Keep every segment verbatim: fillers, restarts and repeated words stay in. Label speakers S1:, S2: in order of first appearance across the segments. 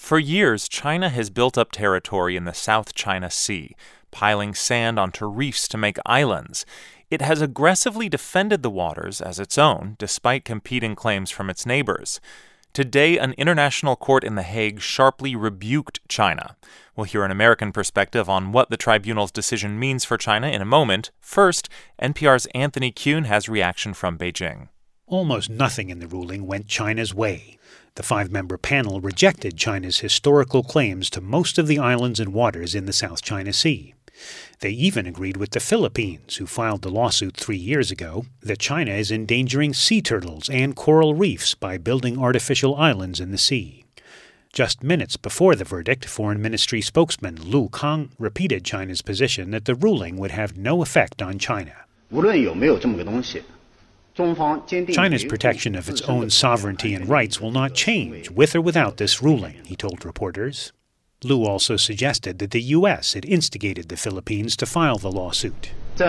S1: For years, China has built up territory in the South China Sea, piling sand onto reefs to make islands. It has aggressively defended the waters as its own, despite competing claims from its neighbors. Today, an international court in The Hague sharply rebuked China. We'll hear an American perspective on what the tribunal's decision means for China in a moment. First, N P R's Anthony Kuhn has reaction from Beijing.
S2: Almost nothing in the ruling went China's way. The five-member panel rejected China's historical claims to most of the islands and waters in the South China Sea. They even agreed with the Philippines, who filed the lawsuit three years ago, that China is endangering sea turtles and coral reefs by building artificial islands in the sea. Just minutes before the verdict, Foreign Ministry spokesman Lu Kang repeated China's position that the ruling would have no effect on China. China's protection of its own sovereignty and rights will not change with or without this ruling, he told reporters. Lu also suggested that the U S had instigated the Philippines to file the lawsuit.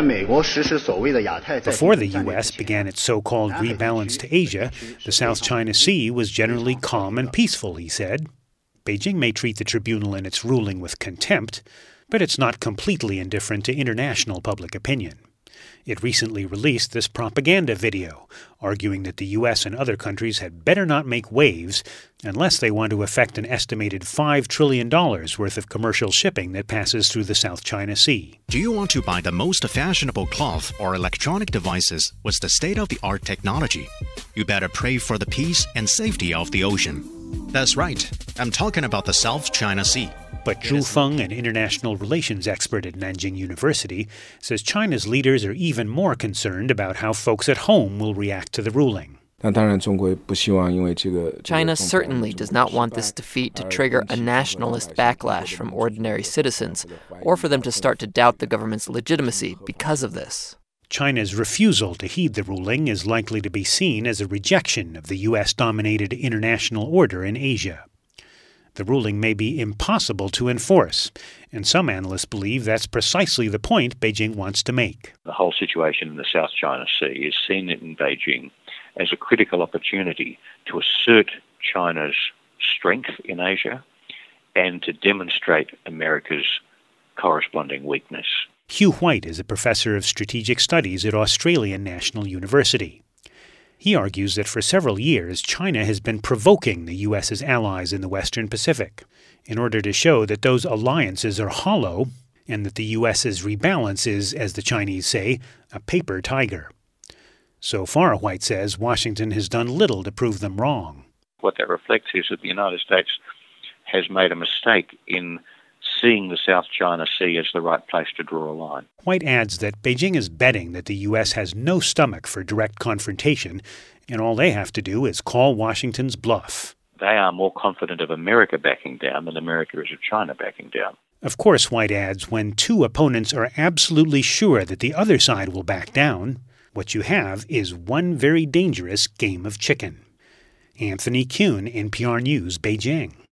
S2: Before the U S began its so-called rebalance to Asia, the South China Sea was generally calm and peaceful, he said. Beijing may treat the tribunal in its ruling with contempt, but it's not completely indifferent to international public opinion. It recently released this propaganda video, arguing that the U S and other countries had better not make waves unless they want to affect an estimated five trillion dollars worth of commercial shipping that passes through the South China Sea.
S3: Do you want to buy the most fashionable cloth or electronic devices with the state-of-the-art technology? You better pray for the peace and safety of the ocean. That's right. I'm talking about the South China Sea.
S2: But Zhu Feng, an international relations expert at Nanjing University, says China's leaders are even more concerned about how folks at home will react to the ruling.
S4: China certainly does not want this defeat to trigger a nationalist backlash from ordinary citizens, or for them to start to doubt the government's legitimacy because of this.
S2: China's refusal to heed the ruling is likely to be seen as a rejection of the U S-dominated international order in Asia. The ruling may be impossible to enforce, and some analysts believe that's precisely the point Beijing wants to make.
S5: The whole situation in the South China Sea is seen in Beijing as a critical opportunity to assert China's strength in Asia and to demonstrate America's corresponding weakness.
S2: Hugh White is a professor of strategic studies at Australian National University. He argues that for several years, China has been provoking the U S's allies in the Western Pacific in order to show that those alliances are hollow and that the U S's rebalance is, as the Chinese say, a paper tiger. So far, White says, Washington has done little to prove them wrong.
S5: What that reflects is that the United States has made a mistake in seeing the South China Sea as the right place to draw a line.
S2: White adds that Beijing is betting that the U S has no stomach for direct confrontation, and all they have to do is call Washington's bluff.
S5: They are more confident of America backing down than America is of China backing down.
S2: Of course, White adds, when two opponents are absolutely sure that the other side will back down, what you have is one very dangerous game of chicken. Anthony Kuhn, N P R News, Beijing.